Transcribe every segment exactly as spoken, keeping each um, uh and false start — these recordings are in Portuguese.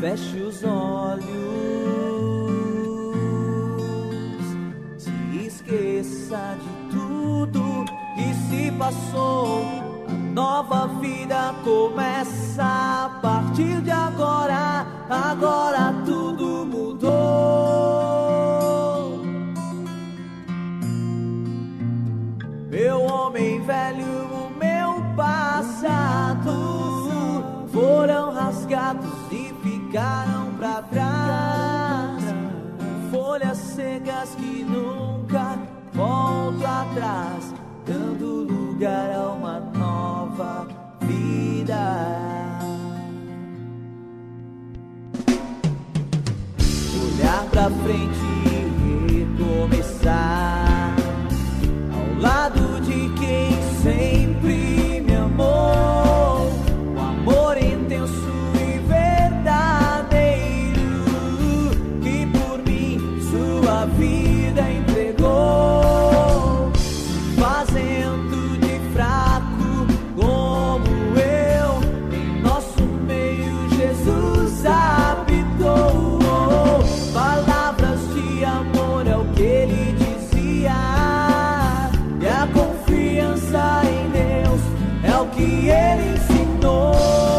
Feche os olhos, se esqueça de tudo que se passou. A nova vida começa a partir de agora. Agora tudo mudou. Meu homem velho, o meu passado foram rasgados e ficaram pra trás. Folhas secas que nunca voltam atrás, dando lugar a uma nova vida. Olhar pra frente e recomeçar, ao lado de quem sempre me amou. Um amor intenso e verdadeiro, que por mim sua vida entregou, fazendo de fraco como eu, em nosso meio Jesus habitou. Palavras de amor é o que ele dizia, e a confiança em Deus é o que ele ensinou.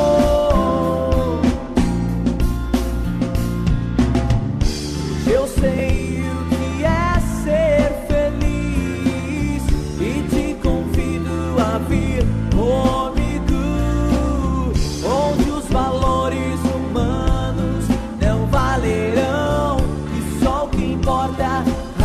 Eu sei o que é ser feliz e te convido a vir comigo, onde os valores humanos não valerão e só o que importa.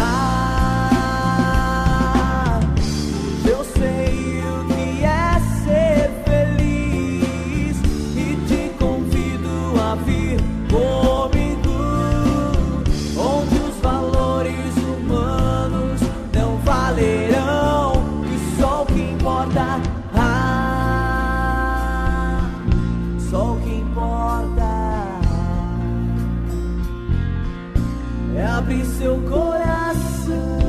Ah, eu sei o que é ser feliz e te convido a vir comigo, onde os valores humanos não valerão e só o que importa. Ah, só o que importa é abrir seu coração.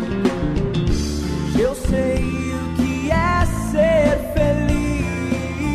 Eu sei o que é ser feliz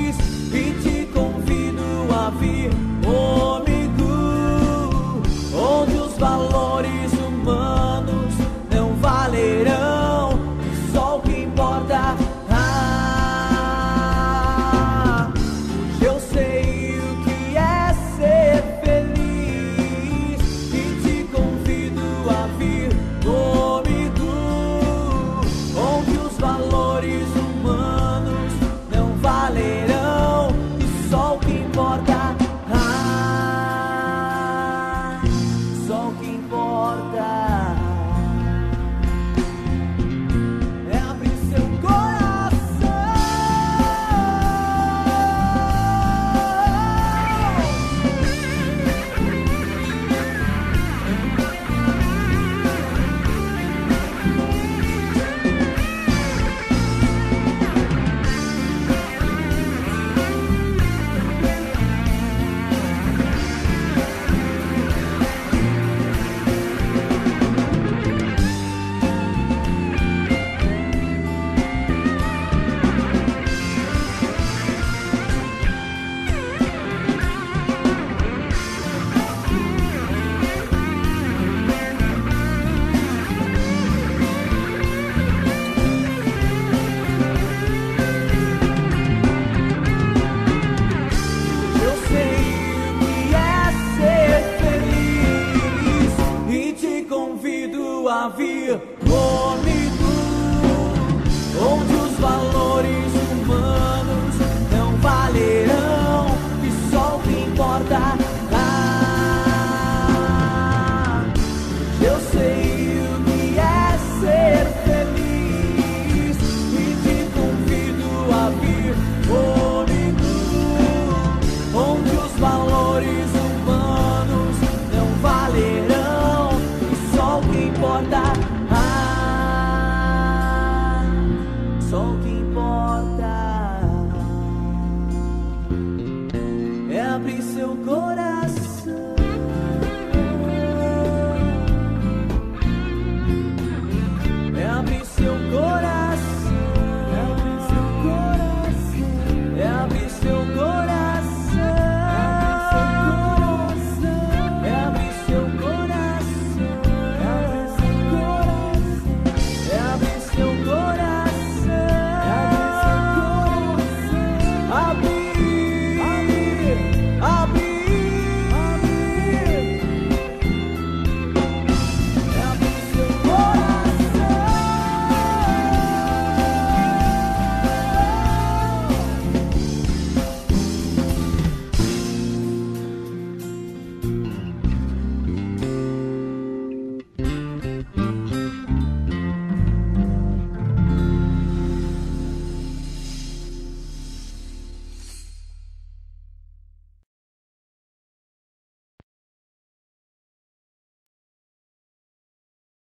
porta.